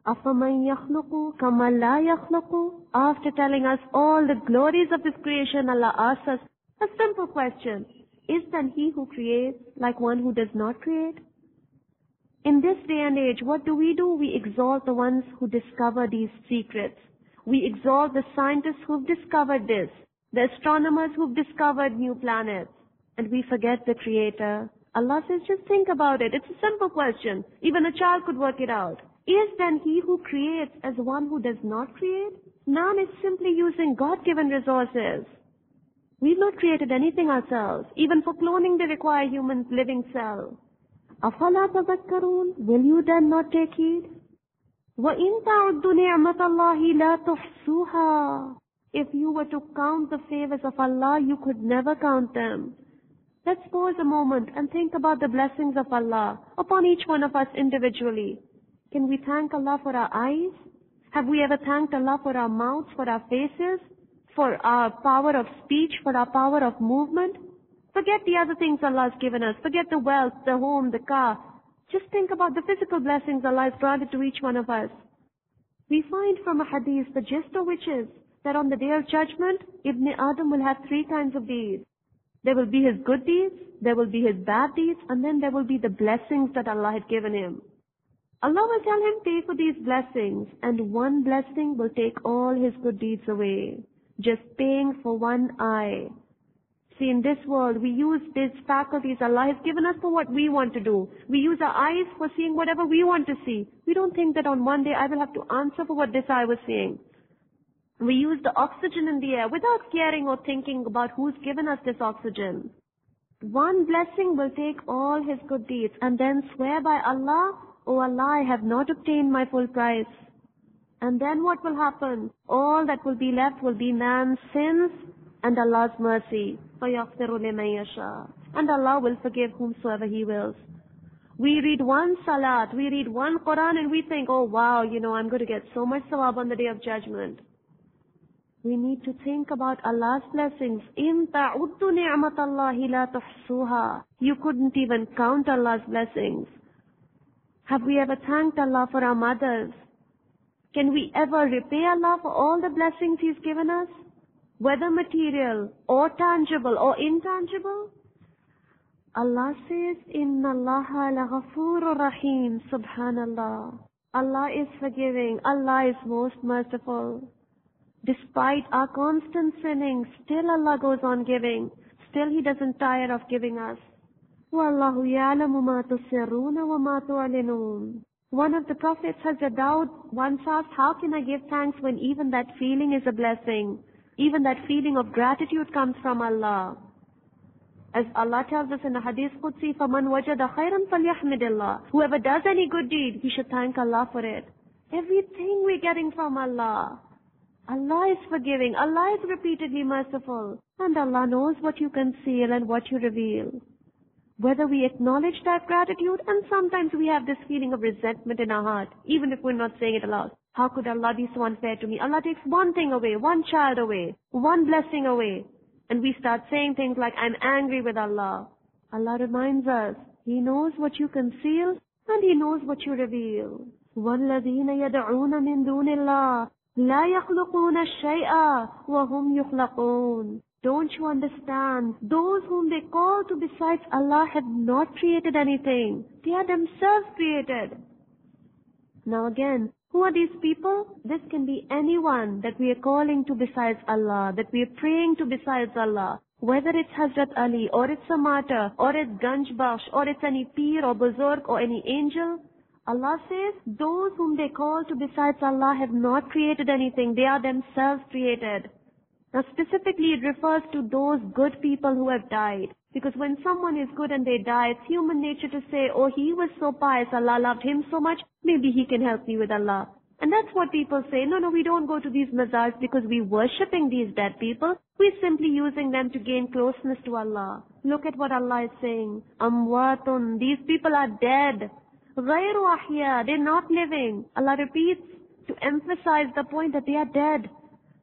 أَفَمَنْ يَخْلُقُ كَمَنْ لَا يَخْلُقُ. After telling us all the glories of this creation, Allah asks us a simple question. Is then he who creates like one who does not create? In this day and age, what do? We exalt the ones who discover these secrets. We exalt the scientists who've discovered this, the astronomers who've discovered new planets, and we forget the Creator. Allah says, just think about it. It's a simple question. Even a child could work it out. Is then he who creates as one who does not create? None is simply using God-given resources. We've not created anything ourselves. Even for cloning, they require human living cell. أَفَلَا تَذَكَّرُونَ. Will you then not take heed? وَإِن تَعُدُّوا نِعْمَةَ اللَّهِ لَا تُحْصُوهَا. If you were to count the favors of Allah, you could never count them. Let's pause a moment and think about the blessings of Allah upon each one of us individually. Can we thank Allah for our eyes? Have we ever thanked Allah for our mouths, for our faces, for our power of speech, for our power of movement? Forget the other things Allah has given us. Forget the wealth, the home, the car. Just think about the physical blessings Allah has granted to each one of us. We find from a hadith, the gist of which is that on the day of judgment, Ibn Adam will have 3 kinds of deeds. There will be his good deeds, there will be his bad deeds, and then there will be the blessings that Allah had given him. Allah will tell him, pay for these blessings, and one blessing will take all his good deeds away. Just paying for one eye. See, in this world, we use these faculties Allah has given us for what we want to do. We use our eyes for seeing whatever we want to see. We don't think that on one day I will have to answer for what this eye was seeing. We use the oxygen in the air without caring or thinking about who's given us this oxygen. One blessing will take all his good deeds and then swear by Allah, "Oh Allah, I have not obtained my full price." And then what will happen? All that will be left will be man's sins and Allah's mercy. فَيَغْفِرُ لِمَن يَشَاءُ. And Allah will forgive whomsoever He wills. We read one salat, we read one Quran, and we think, oh wow, I'm going to get so much sawab on the day of judgment. We need to think about Allah's blessings. إِن تَعُدُّوا نِعْمَةَ اللَّهِ لَا تُحْصُوهَا. You couldn't even count Allah's blessings. Have we ever thanked Allah for our mothers? Can we ever repay Allah for all the blessings He's given us? Whether material or tangible or intangible? Allah says, Inna Allaha laghafurur rahim. Subhanallah. Allah is forgiving. Allah is most merciful. Despite our constant sinning, still Allah goes on giving. Still He doesn't tire of giving us. Wallahu ya'lamu ma tusirruna wa ma tu'linun. One of the prophets has a doubt. Once asked, how can I give thanks when even that feeling is a blessing? Even that feeling of gratitude comes from Allah. As Allah tells us in the Hadith Qudsi, فَمَنْ وَجَدَ خَيْرًا فَلْيَحْمِدِ اللَّهِ. Whoever does any good deed, he should thank Allah for it. Everything we're getting from Allah. Allah is forgiving. Allah is repeatedly merciful. And Allah knows what you conceal and what you reveal. Whether we acknowledge that gratitude, and sometimes we have this feeling of resentment in our heart, even if we're not saying it aloud. How could Allah be so unfair to me? Allah takes one thing away, one child away, one blessing away. And we start saying things like, I'm angry with Allah. Allah reminds us, He knows what you conceal and He knows what you reveal. وَالَّذِينَ يَدْعُونَ مِن دُونِ اللَّهِ لَا يَخْلُقُونَ شَيْئًا وَهُمْ يُخْلَقُونَ. Don't you understand? Those whom they call to besides Allah have not created anything. They are themselves created. Now again, who are these people? This can be anyone that we are calling to besides Allah, that we are praying to besides Allah. Whether it's Hazrat Ali, or it's a martyr, or it's Ganj Bakhsh, or it's any Peer or Buzurg or any angel. Allah says, those whom they call to besides Allah have not created anything. They are themselves created. Now specifically it refers to those good people who have died. Because when someone is good and they die, it's human nature to say, oh, he was so pious, Allah loved him so much, maybe he can help me with Allah. And that's what people say. No, we don't go to these mazars because we're worshipping these dead people. We're simply using them to gain closeness to Allah. Look at what Allah is saying. Amwatun, these people are dead. Ghayru ahya, they're not living. Allah repeats to emphasize the point that they are dead.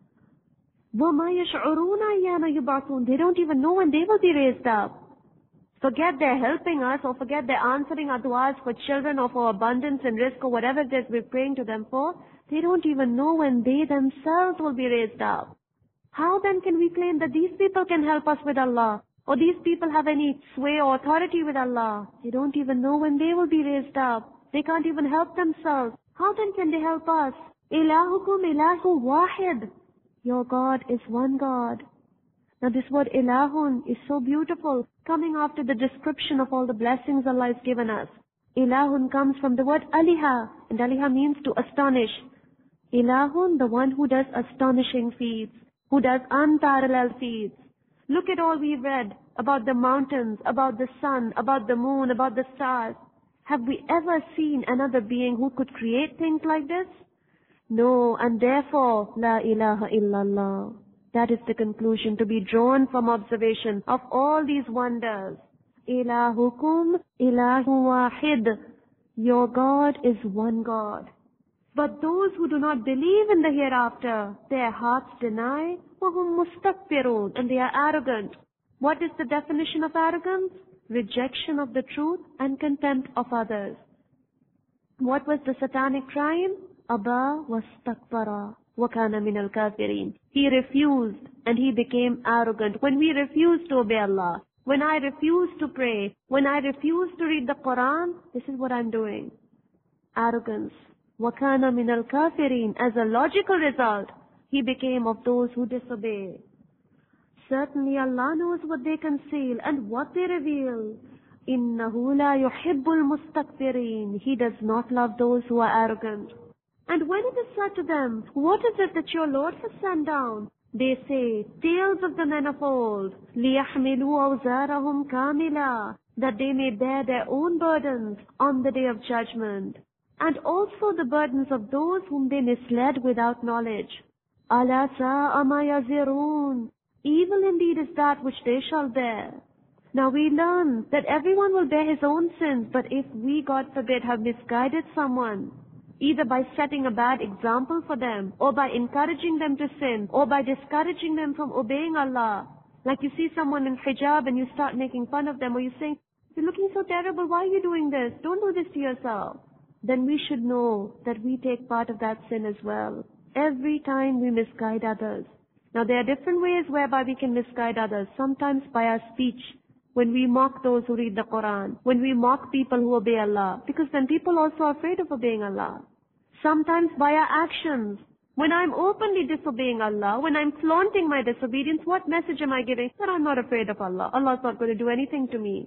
وَمَا يَشْعُرُونَ أَيَّانَ يُبْعَثُونَ. They don't even know when they will be raised up. Forget they're helping us, or forget they're answering our du'as for children or for abundance and risk or whatever it is we're praying to them for. They don't even know when they themselves will be raised up. How then can we claim that these people can help us with Allah? Or these people have any sway or authority with Allah? They don't even know when they will be raised up. They can't even help themselves. How then can they help us? Ilahukum ilahu wahid. Your God is one God. Now this word ilahun is so beautiful, coming after the description of all the blessings Allah has given us. Ilahun comes from the word aliha, and aliha means to astonish. Ilahun, the one who does astonishing feats, who does unparalleled feats. Look at all we've read about the mountains, about the sun, about the moon, about the stars. Have we ever seen another being who could create things like this? No, and therefore, la ilaha illallah. That is the conclusion to be drawn from observation of all these wonders. Ilahukum ilahu wahid. Your God is one God. But those who do not believe in the hereafter, their hearts deny, وَهُمْ مُسْتَكْبِرُونَ, and they are arrogant. What is the definition of arrogance? Rejection of the truth and contempt of others. What was the satanic crime? Aba wastakbara wa kana min al-kafirin. He refused and he became arrogant. When we refuse to obey Allah, when I refuse to pray, when I refuse to read the Quran, this is what I'm doing. Arrogance. Wa kana min al-kafirin. As a logical result, he became of those who disobey. Certainly Allah knows what they conceal and what they reveal. Innahu la yuhibbul mustakbirin. He does not love those who are arrogant. And when it is said to them, what is it that your Lord has sent down? They say, tales of the men of old, لِيَحْمِلُوا أَوْزَارَهُمْ كَامِلًا, that they may bear their own burdens on the day of judgment, and also the burdens of those whom they misled without knowledge. أَلَا سَاءَ مَا يَزِرُونَ. Evil indeed is that which they shall bear. Now we learn that everyone will bear his own sins, but if we, God forbid, have misguided someone, either by setting a bad example for them, or by encouraging them to sin, or by discouraging them from obeying Allah. Like you see someone in hijab and you start making fun of them, or you say, you're looking so terrible, why are you doing this? Don't do this to yourself. Then we should know that we take part of that sin as well. Every time we misguide others. Now there are different ways whereby we can misguide others. Sometimes by our speech, when we mock those who read the Quran, when we mock people who obey Allah, because then people also are afraid of obeying Allah. Sometimes by our actions, when I'm openly disobeying Allah, when I'm flaunting my disobedience, what message am I giving? That I'm not afraid of Allah. Allah's not going to do anything to me.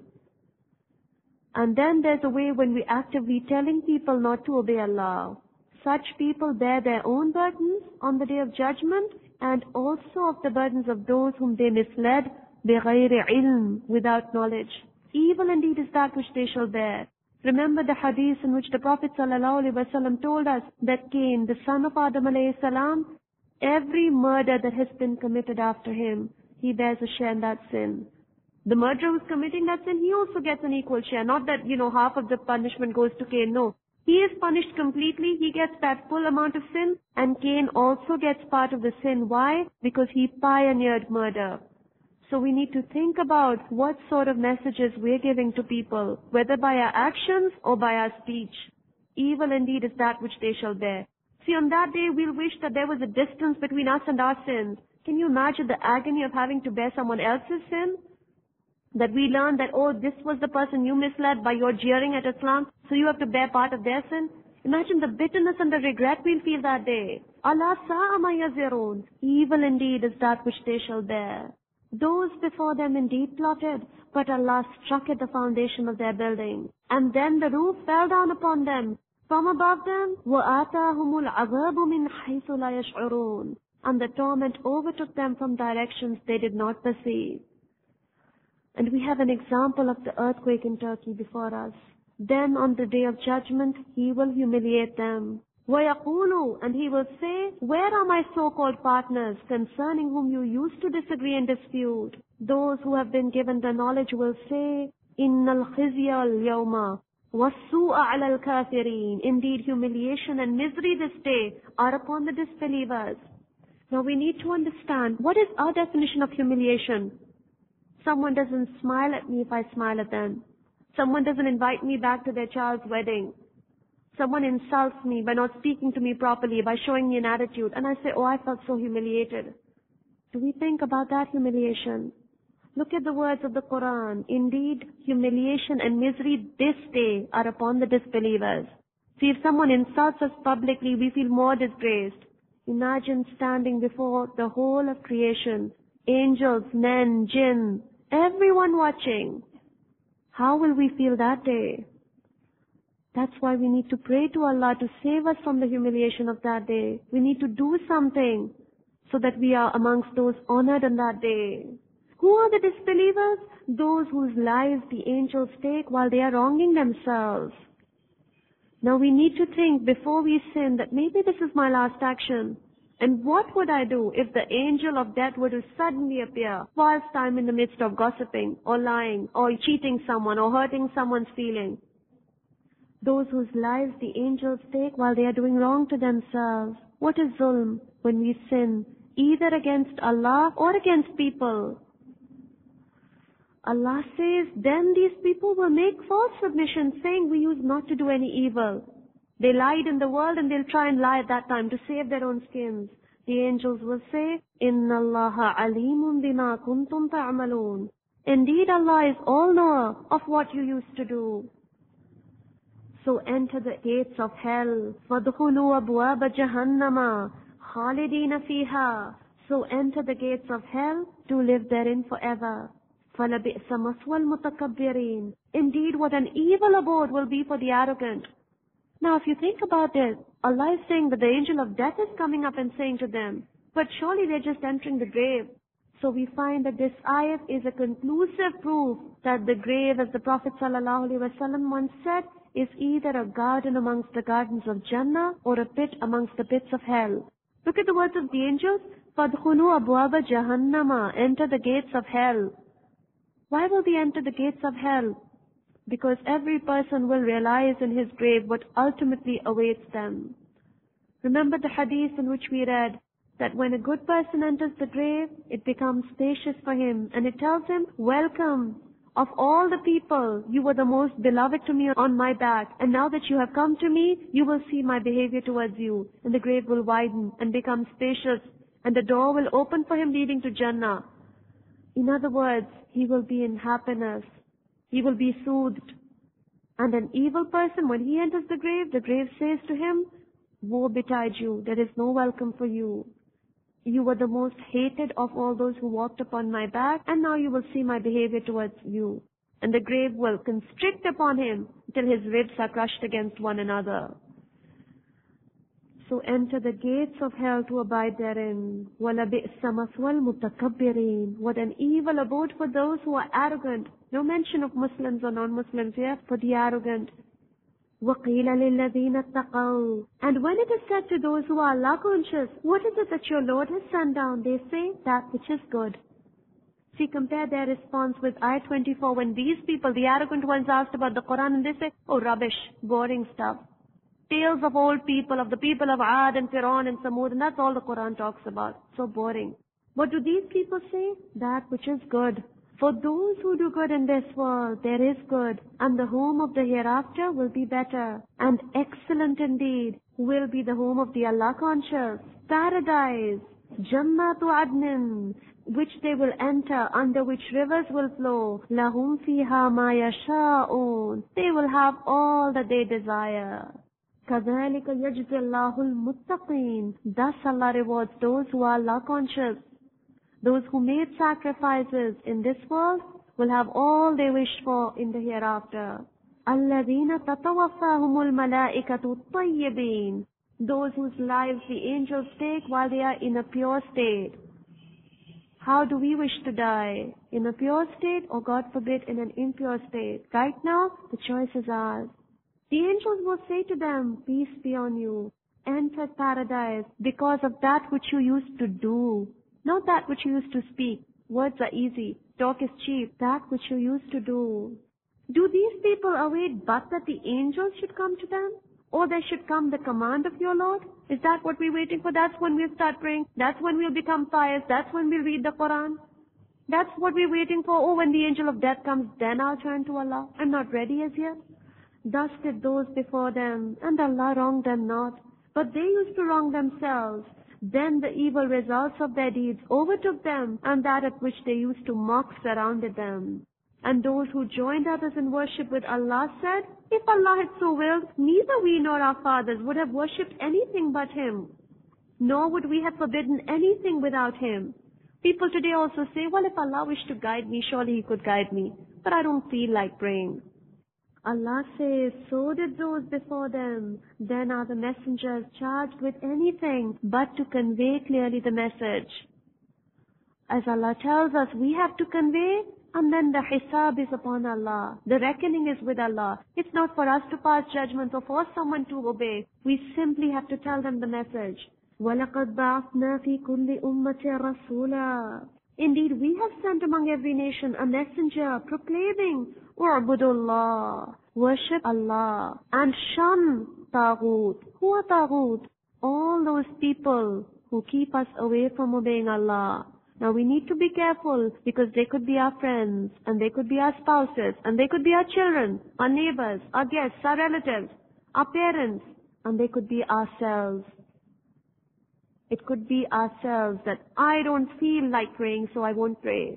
And then there's a way when we're actively telling people not to obey Allah. Such people bear their own burdens on the day of judgment, and also of the burdens of those whom they misled, بِغَيْرِ عِلْمٍ, without knowledge. Evil indeed is that which they shall bear. Remember the hadith in which the Prophet ﷺ told us that Cain, the son of Adam ﷺ, every murder that has been committed after him, he bears a share in that sin. The murderer who's committing that sin, he also gets an equal share. Not that, half of the punishment goes to Cain. No. He is punished completely. He gets that full amount of sin. And Cain also gets part of the sin. Why? Because he pioneered murder. So we need to think about what sort of messages we're giving to people, whether by our actions or by our speech. Evil indeed is that which they shall bear. See, on that day we'll wish that there was a distance between us and our sins. Can you imagine the agony of having to bear someone else's sin? That we learn that, this was the person you misled by your jeering at Islam, so you have to bear part of their sin. Imagine the bitterness and the regret we'll feel that day. Allah sa'a ma yazirun. Evil indeed is that which they shall bear. Those before them indeed plotted, but Allah struck at the foundation of their building. And then the roof fell down upon them. From above them, وَآتَاهُمُ الْعَذَابُ مِنْ حَيْثُ لَا يَشْعُرُونَ. And the torment overtook them from directions they did not perceive. And we have an example of the earthquake in Turkey before us. Then on the day of judgment, He will humiliate them. وَيَقُولُ, and He will say, where are my so-called partners concerning whom you used to disagree and dispute? Those who have been given the knowledge will say, إِنَّ الْخِزْيَ الْيَوْمَ وَالسُّوءَ عَلَى الْكَافِرِينَ. Indeed, humiliation and misery this day are upon the disbelievers. Now we need to understand, what is our definition of humiliation? Someone doesn't smile at me if I smile at them. Someone doesn't invite me back to their child's wedding. Someone insults me by not speaking to me properly, by showing me an attitude, and I say, oh, I felt so humiliated. Do we think about that humiliation? Look at the words of the Quran. Indeed, humiliation and misery this day are upon the disbelievers. See, if someone insults us publicly, we feel more disgraced. Imagine standing before the whole of creation, angels, men, jinn, everyone watching. How will we feel that day? That's why we need to pray to Allah to save us from the humiliation of that day. We need to do something so that we are amongst those honored on that day. Who are the disbelievers? Those whose lives the angels take while they are wronging themselves. Now we need to think before we sin that maybe this is my last action. And what would I do if the angel of death were to suddenly appear whilst I'm in the midst of gossiping or lying or cheating someone or hurting someone's feeling? Those whose lives the angels take while they are doing wrong to themselves. What is zulm? When we sin, either against Allah or against people. Allah says, then these people will make false submissions, saying we used not to do any evil. They lied in the world and they'll try and lie at that time to save their own skins. The angels will say, Inna Allaha alimun bima kuntum ta'amaloon. Indeed, Allah is all-knower of what you used to do. So enter the gates of hell. فَادْخُلُوا أَبْوَابَ جَهَنَّمَ خَالِدِينَ فِيهَا. So enter the gates of hell to live therein forever. فَلَبِئْسَ مَثْوَى الْمُتَكَبِّرِينَ. Indeed, what an evil abode will be for the arrogant. Now, if you think about it, Allah is saying that the angel of death is coming up and saying to them, but surely they're just entering the grave. So we find that this ayat is a conclusive proof that the grave, as the Prophet ﷺ once said, is either a garden amongst the gardens of Jannah or a pit amongst the pits of hell. Look at the words of the angels. فَادْخُلُوا أَبْوَابَ جَهَنَّمَ. Enter the gates of hell. Why will they enter the gates of hell? Because every person will realize in his grave what ultimately awaits them. Remember the hadith in which we read that when a good person enters the grave, it becomes spacious for him, and it tells him, welcome. Of all the people, you were the most beloved to me on my back, and now that you have come to me, you will see my behavior towards you. And the grave will widen and become spacious, and the door will open for him leading to Jannah. In other words, he will be in happiness. He will be soothed. And an evil person, when he enters the grave says to him, woe betide you, there is no welcome for you. You were the most hated of all those who walked upon my back, and now you will see my behavior towards you. And the grave will constrict upon him till his ribs are crushed against one another. So enter the gates of hell to abide therein. وَلَبِئْسَ مَثْوَى الْمُتَكَبِّرِينَ. What an evil abode for those who are arrogant. No mention of Muslims or non-Muslims here, for the arrogant. وَقِيلَ لِلَّذِينَ اتَّقَوْا. And when it is said to those who are Allah conscious, what is it that your Lord has sent down? They say, that which is good. See, compare their response with Ayah 24, when these people, the arrogant ones, asked about the Quran, and they say, oh, rubbish, boring stuff. Tales of old people, of the people of Ad and Fir'aun and Samud, and that's all the Quran talks about. So boring. What do these people say? That which is good. For those who do good in this world, there is good, and the home of the hereafter will be better. And excellent indeed will be the home of the Allah conscious. Paradise, Jannatu Adnin, which they will enter, under which rivers will flow. Lahum fiha ma yasha'un. They will have all that they desire. كَذَلِكَ يَجْزِي اللَّهُ الْمُتَّقِينَ. Thus Allah rewards those who are Allah conscious. Those who made sacrifices in this world will have all they wish for in the hereafter. الَّذِينَ تَتَوَفَّاهُمُ الْمَلَائِكَةُ الطَّيِّبِينَ. Those whose lives the angels take while they are in a pure state. How do we wish to die? In a pure state, or God forbid, in an impure state? Right now, the choice is ours. The angels will say to them, peace be on you. Enter paradise because of that which you used to do. Not that which you used to speak. Words are easy. Talk is cheap. That which you used to do. Do these people await but that the angels should come to them? Or there should come the command of your Lord? Is that what we're waiting for? That's when we'll start praying. That's when we'll become pious. That's when we'll read the Quran. That's what we're waiting for. Oh, when the angel of death comes, then I'll turn to Allah. I'm not ready as yet. Thus did those before them, and Allah wronged them not. But they used to wrong themselves. Then the evil results of their deeds overtook them, and that at which they used to mock surrounded them. And those who joined others in worship with Allah said, if Allah had so willed, neither we nor our fathers would have worshipped anything but Him, nor would we have forbidden anything without Him. People today also say, well, if Allah wished to guide me, surely He could guide me, but I don't feel like praying. Allah says, so did those before them. Then are the messengers charged with anything but to convey clearly the message. As Allah tells us, we have to convey, and then the hisab is upon Allah. The reckoning is with Allah. It's not for us to pass judgment or force someone to obey. We simply have to tell them the message. وَلَقَدْ بَعَثْنَا فِي كُلِّ أُمَّةٍ رَسُولًا. Indeed, we have sent among every nation a messenger proclaiming, U'budullah, worship Allah, and shun Taghut. Who are Taghut? All those people who keep us away from obeying Allah. Now we need to be careful, because they could be our friends, and they could be our spouses, and they could be our children, our neighbors, our guests, our relatives, our parents, and they could be ourselves. It could be ourselves that I don't feel like praying, so I won't pray.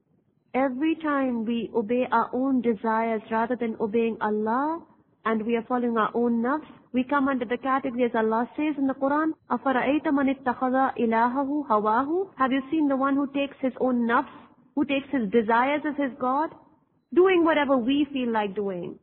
Every time we obey our own desires rather than obeying Allah, and we are following our own nafs, we come under the category as Allah says in the Quran, أَفَرَأَيْتَ مَنِ اتَّخَذَ إِلَهَهُ هَوَاهُ. Have you seen the one who takes his own nafs, who takes his desires as his God, doing whatever we feel like doing?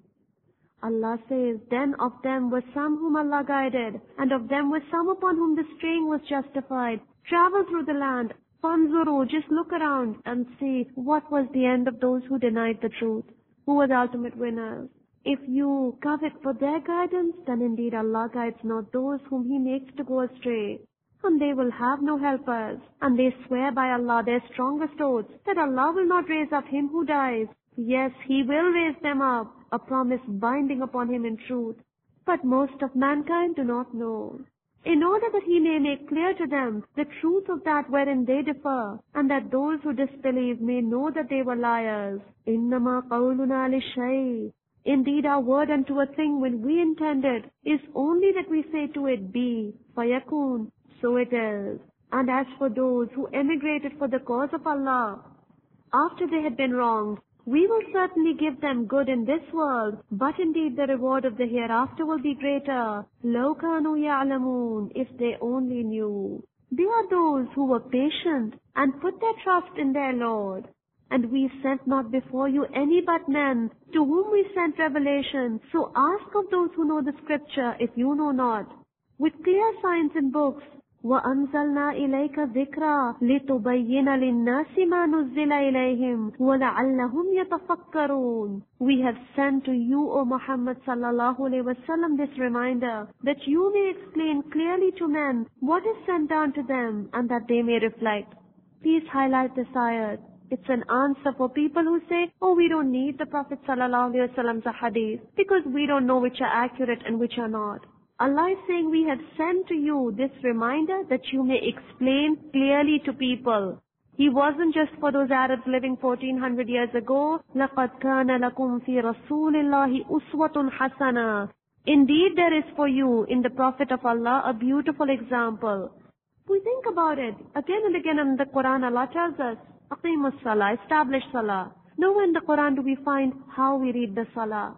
Allah says, then of them were some whom Allah guided, and of them were some upon whom the straying was justified. Travel through the land, fanzuru, just look around and see what was the end of those who denied the truth, who were the ultimate winners. If you covet for their guidance, then indeed Allah guides not those whom He makes to go astray. And they will have no helpers. And they swear by Allah their strongest oaths, that Allah will not raise up him who dies. Yes, He will raise them up, a promise binding upon Him in truth. But most of mankind do not know. In order that He may make clear to them the truth of that wherein they differ, and that those who disbelieve may know that they were liars. إِنَّمَا قَوْلُنَا لِشَيْءٍ. Indeed, our word unto a thing when we intend it is only that we say to it, be, fayakun, so it is. And as for those who emigrated for the cause of Allah, after they had been wronged, we will certainly give them good in this world, but indeed the reward of the hereafter will be greater. لَوْ كَانُوا يَعْلَمُونَ. If they only knew. They are those who were patient and put their trust in their Lord. And we sent not before you any but men, to whom we sent revelation. So ask of those who know the scripture, if you know not, with clear signs in books. وَأَنزَلْنَا إِلَيْكَ ذِكْرًا لِتُبَيِّنَ لِلنَّاسِ مَا نُزِّلَ إِلَيْهِمْ وَلَعَلَّهُمْ يَتَفَكَّرُونَ. We have sent to you, O Muhammad sallallahu alaihi wasallam, this reminder, that you may explain clearly to men what is sent down to them, and that they may reflect. Please highlight this ayat. It's an answer for people who say, oh, we don't need the Prophet sallallahu alaihi wasallam's hadith, because we don't know which are accurate and which are not. Allah is saying, we have sent to you this reminder that you may explain clearly to people. He wasn't just for those Arabs living 1400 years ago. لَقَدْ كَانَ لَكُمْ فِي رَسُولِ اللَّهِ أُسْوَةٌ حَسَنَةٌ. Indeed, there is for you in the Prophet of Allah a beautiful example. We think about it. Again and again in the Quran, Allah tells us, أَقِيمُ الصَّلَاةِ, establish Salah. Nowhere in the Quran do we find how we read the Salah.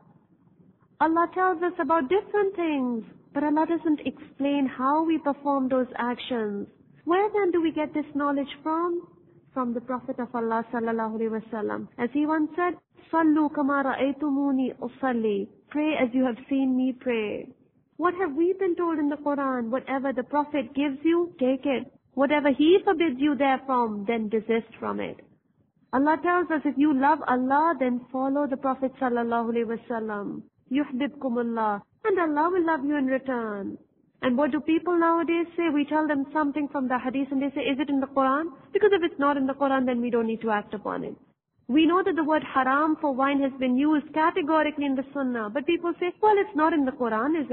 Allah tells us about different things, but Allah doesn't explain how we perform those actions. Where then do we get this knowledge from? From the Prophet of Allah sallallahu alaihi wasallam. As he once said, "Sallu kama ra'aytumuni usalli." Pray as you have seen me pray. What have we been told in the Quran? Whatever the Prophet gives you, take it. Whatever he forbids you therefrom, then desist from it. Allah tells us, if you love Allah, then follow the Prophet sallallahu alaihi wasallam. Yuhbibkumullah. And Allah will love you in return. And what do people nowadays say? We tell them something from the hadith and they say, is it in the Quran? Because if it's not in the Quran, then we don't need to act upon it. We know that the word haram for wine has been used categorically in the Sunnah. But people say, well, it's not in the Quran, is it?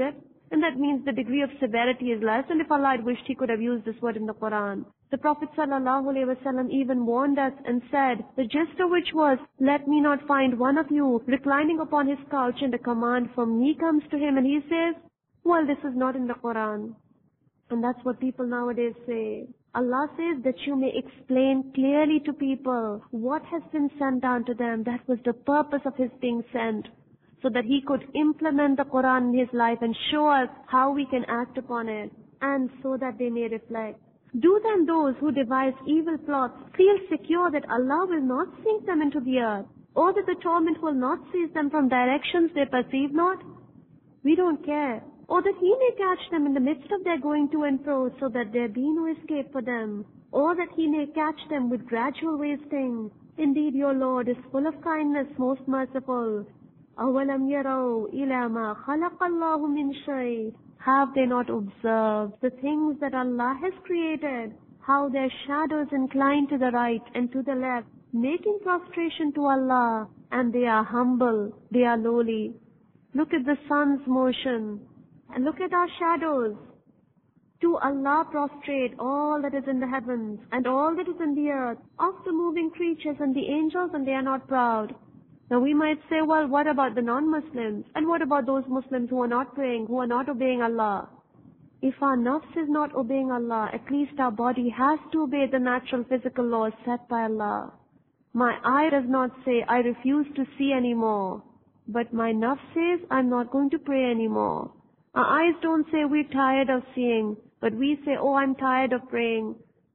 And that means the degree of severity is less. And if Allah had wished, He could have used this word in the Quran. The Prophet ﷺ even warned us and said, the gist of which was, let me not find one of you reclining upon his couch and a command from me comes to him and he says, well, this is not in the Quran. And that's what people nowadays say. Allah says that you may explain clearly to people what has been sent down to them. That was the purpose of His being sent, so that He could implement the Quran in His life and show us how we can act upon it, and so that they may reflect. Do then those who devise evil plots feel secure that Allah will not sink them into the earth, or that the torment will not seize them from directions they perceive not? We don't care. Or that He may catch them in the midst of their going to and fro, so that there be no escape for them. Or that He may catch them with gradual wasting. Indeed, your Lord is full of kindness, most merciful. أَوَلَمْ يَرَوْا إِلَى مَا خَلَقَ اللَّهُ مِنْ شَيْءٍ. Have they not observed the things that Allah has created, how their shadows incline to the right and to the left, making prostration to Allah, and they are humble, they are lowly. Look at the sun's motion. And look at our shadows. To Allah prostrate all that is in the heavens and all that is in the earth, of the moving creatures and the angels, and they are not proud. Now we might say, well, what about the non-Muslims? And what about those Muslims who are not praying, who are not obeying Allah? If our nafs is not obeying Allah, at least our body has to obey the natural physical laws set by Allah. My eye does not say, I refuse to see anymore. But my nafs says, I'm not going to pray anymore. Our eyes don't say we're tired of seeing, but we say, oh, I'm tired of praying.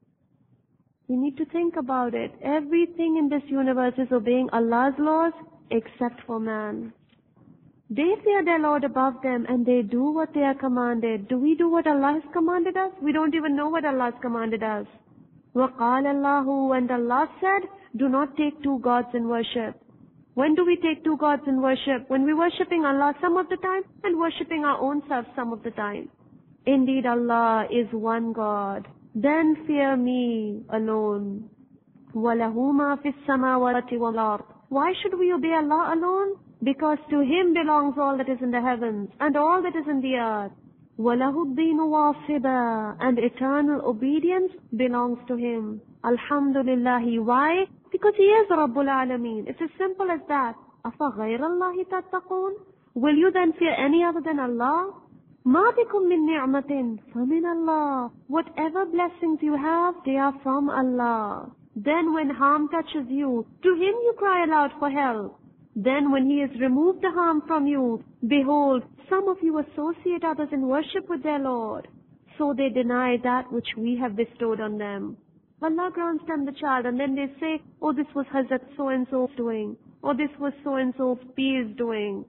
We need to think about it. Everything in this universe is obeying Allah's laws except for man. They fear their Lord above them and they do what they are commanded. Do we do what Allah has commanded us? We don't even know what Allah has commanded us. وَقَالَ اللَّهُ, and Allah said, do not take two gods in worship. When do we take two gods in worship? When we're worshipping Allah some of the time and worshipping our own self some of the time. Indeed, Allah is one God. Then fear me alone. وَلَهُ مَا فِي السَّمَاوَاتِ وَالْأَرْضِ. Why should we obey Allah alone? Because to Him belongs all that is in the heavens and all that is in the earth. وَلَهُ الدِّينُ وَاصِبًا. And eternal obedience belongs to Him. Alhamdulillah. Why? Because He is Rabbul Alameen. It's as simple as that. أَفَغَيْرَ اللَّهِ تَتَّقُونَ. Will you then fear any other than Allah? مَا بِكُم مِّن نِعْمَةٍ فَمِنَ اللَّهِ. Whatever blessings you have, they are from Allah. Then when harm touches you, to Him you cry aloud for help. Then when He has removed the harm from you, behold, some of you associate others in worship with their Lord. So they deny that which we have bestowed on them. Allah grants them the child and then they say, oh, this was Hazrat so-and-so's doing, or this was so-and-so's Pir's doing.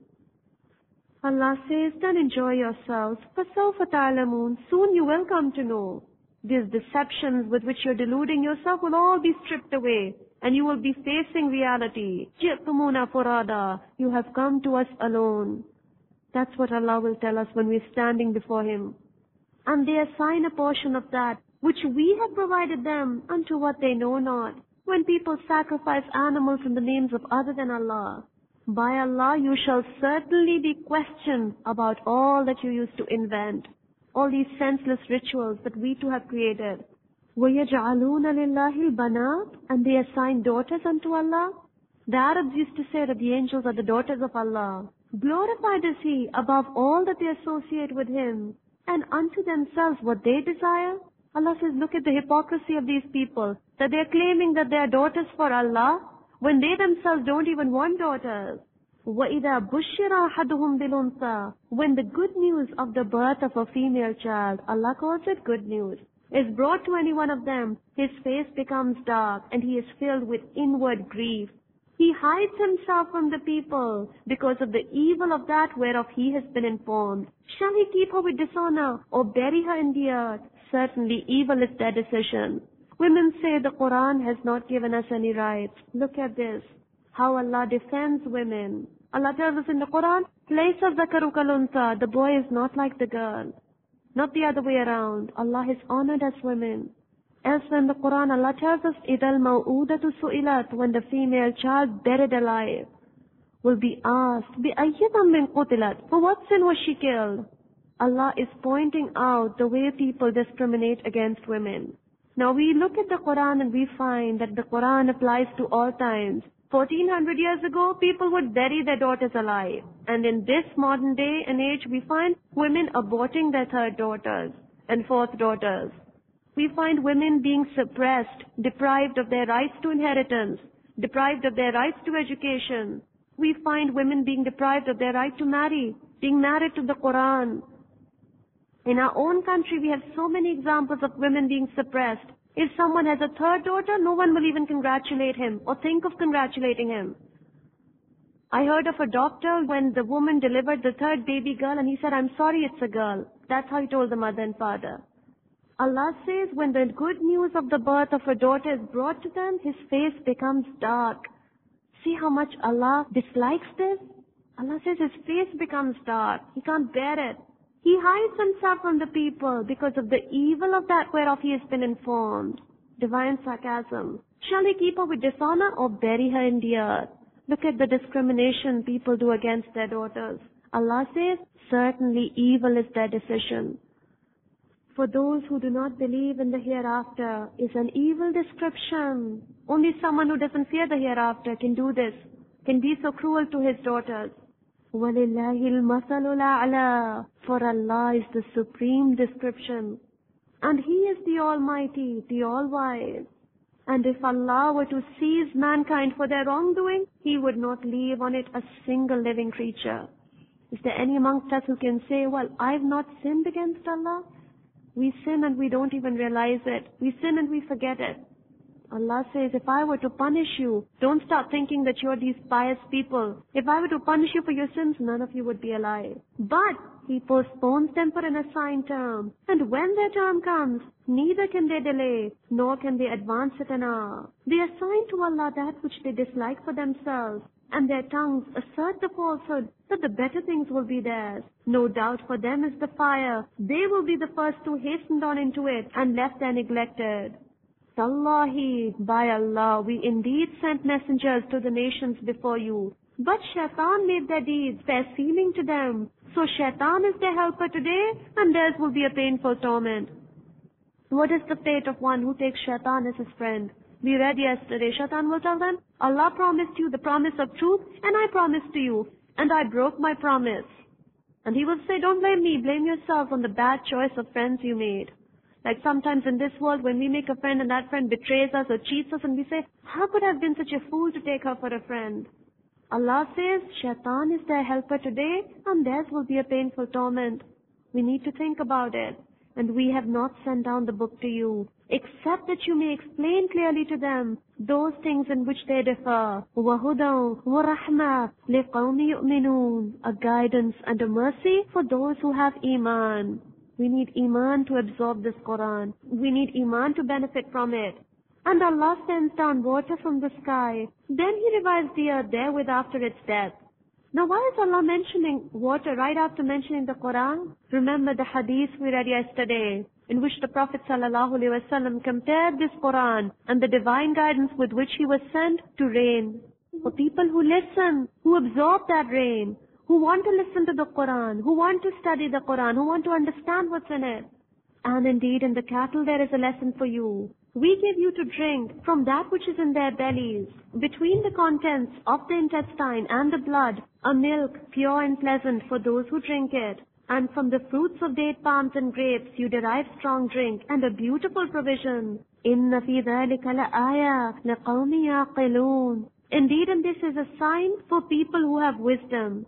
Allah says, then enjoy yourselves. فَسَوْفَ تَعْلَمُونَ. Soon you will come to know. These deceptions with which you're deluding yourself will all be stripped away, and you will be facing reality. جِئْتُمُونَ فُرَادًا. You have come to us alone. That's what Allah will tell us when we're standing before Him. And they assign a portion of that which we have provided them unto what they know not. When people sacrifice animals in the names of other than Allah, by Allah you shall certainly be questioned about all that you used to invent, all these senseless rituals that we too have created. وَيَجْعَلُونَ لِلَّهِ الْبَنَاتِ. And they assign daughters unto Allah. The Arabs used to say that the angels are the daughters of Allah. Glorified is He above all that they associate with Him, and unto themselves what they desire. Allah says, look at the hypocrisy of these people, that they are claiming that they are daughters for Allah, when they themselves don't even want daughters. وَإِذَا بُشِّرَ أَحَدُهُمْ بِالْأُنثَى. When the good news of the birth of a female child, Allah calls it good news, is brought to any one of them, his face becomes dark and he is filled with inward grief. He hides himself from the people because of the evil of that whereof he has been informed. Shall he keep her with dishonor or bury her in the earth? Certainly evil is their decision. Women say the Quran has not given us any rights. Look at this, how Allah defends women. Allah tells us in the Quran, لَيْسَ الذَّكَرُ كَالْأُنثَى. The boy is not like the girl, not the other way around. Allah has honored us women. Elsewhere in the Quran, Allah tells us, إِذَا الْمَوْءُودَةُ سُئِلَتْ. When the female child buried alive will be asked, بِأَيِّ ذَنبٍ قُتِلَتْ. For what sin was she killed? Allah is pointing out the way people discriminate against women. Now we look at the Quran and we find that the Quran applies to all times. 1400 years ago, people would bury their daughters alive. And in this modern day and age, we find women aborting their third daughters and fourth daughters. We find women being suppressed, deprived of their rights to inheritance, deprived of their rights to education. We find women being deprived of their right to marry, being married to the Quran. In our own country, we have so many examples of women being suppressed. If someone has a third daughter, no one will even congratulate him or think of congratulating him. I heard of a doctor when the woman delivered the third baby girl and he said, "I'm sorry, it's a girl." That's how he told the mother and father. Allah says when the good news of the birth of a daughter is brought to them, his face becomes dark. See how much Allah dislikes this? Allah says his face becomes dark. He can't bear it. He hides himself from the people because of the evil of that whereof he has been informed. Divine sarcasm. Shall he keep her with dishonor or bury her in the earth? Look at the discrimination people do against their daughters. Allah says, certainly evil is their decision. For those who do not believe in the hereafter is an evil description. Only someone who doesn't fear the hereafter can do this, can be so cruel to his daughters. وَلِلَّهِ الْمَثَلُ الْأَعْلَى. For Allah is the supreme description. And He is the Almighty, the All-Wise. And if Allah were to seize mankind for their wrongdoing, He would not leave on it a single living creature. Is there any amongst us who can say, well, I've not sinned against Allah? We sin and we don't even realize it. We sin and we forget it. Allah says, if I were to punish you, don't start thinking that you're these pious people. If I were to punish you for your sins, none of you would be alive. But He postpones them for an assigned term. And when their term comes, neither can they delay, nor can they advance it an hour. They assign to Allah that which they dislike for themselves, and their tongues assert the falsehood that the better things will be theirs. No doubt for them is the fire. They will be the first who hastened on into it and left there neglected. Tallahi, by Allah, we indeed sent messengers to the nations before you. But Shaitan made their deeds fair seeming to them. So Shaitan is their helper today, and theirs will be a painful torment. What is the fate of one who takes Shaitan as his friend? We read yesterday, Shaitan will tell them, Allah promised you the promise of truth, and I promised to you, and I broke my promise. And he will say, don't blame me, blame yourself on the bad choice of friends you made. Like sometimes in this world, when we make a friend and that friend betrays us or cheats us, and we say, how could I have been such a fool to take her for a friend? Allah says, Shaitan is their helper today, and theirs will be a painful torment. We need to think about it. And we have not sent down the book to you, except that you may explain clearly to them those things in which they differ. وَهُدًى وَرَحْمَةً لِقَوْمِ يُؤْمِنُونَ. A guidance and a mercy for those who have Iman. We need Iman to absorb this Quran. We need Iman to benefit from it. And Allah sends down water from the sky. Then He revives the earth therewith after its death. Now why is Allah mentioning water right after mentioning the Quran? Remember the hadith we read yesterday, in which the Prophet ﷺ compared this Quran and the divine guidance with which he was sent to rain. For people who listen, who absorb that rain, who want to listen to the Quran, who want to study the Quran, who want to understand what's in it. And indeed in the cattle there is a lesson for you. We give you to drink from that which is in their bellies, between the contents of the intestine and the blood, a milk pure and pleasant for those who drink it. And from the fruits of date palms and grapes you derive strong drink and a beautiful provision. Inna fi dhalika la'aya liqawmi yaqilun. Indeed, and this is a sign for people who have wisdom.